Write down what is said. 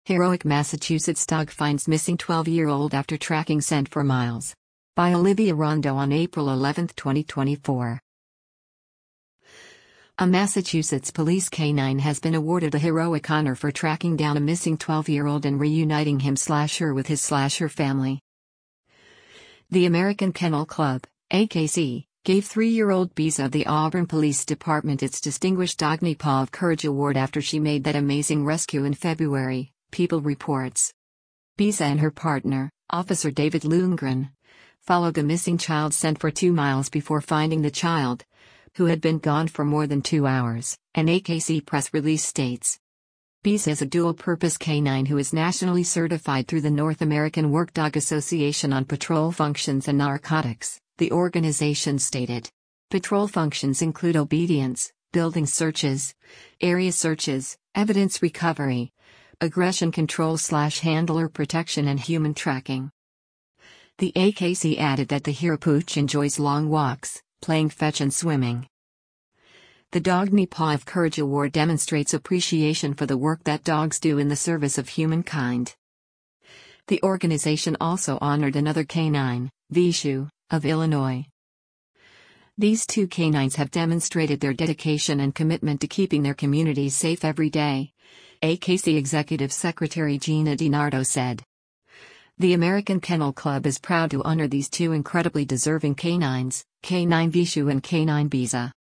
Heroic Massachusetts dog finds missing 12-year-old after tracking scent for miles. By Olivia Rondo on April 11, 2024. A Massachusetts police canine has been awarded a heroic honor for tracking down a missing 12-year-old and reuniting him/her with his/her family. The American Kennel Club, AKC, gave 3-year-old Bisa of the Auburn Police Department its Distinguished Dogny Paw of Courage Award after she made that amazing rescue in February, People reports. Bisa and her partner, Officer David Lundgren, followed the missing child scent for 2 miles before finding the child, who had been gone for more than 2 hours, an AKC press release states. Bisa is a dual-purpose canine who is nationally certified through the North American Work Dog Association on patrol functions and narcotics, the organization stated. Patrol functions include obedience, building searches, area searches, evidence recovery, aggression control/handler protection and human tracking. The AKC added that the Hero Pooch enjoys long walks, playing fetch and swimming. The Dogny Paw of Courage Award demonstrates appreciation for the work that dogs do in the service of humankind. The organization also honored another canine, Vishu, of Illinois. These 2 canines have demonstrated their dedication and commitment to keeping their communities safe every day, AKC Executive Secretary Gina DiNardo said. The American Kennel Club is proud to honor these 2 incredibly deserving canines, Canine Vishu and Canine Bisa.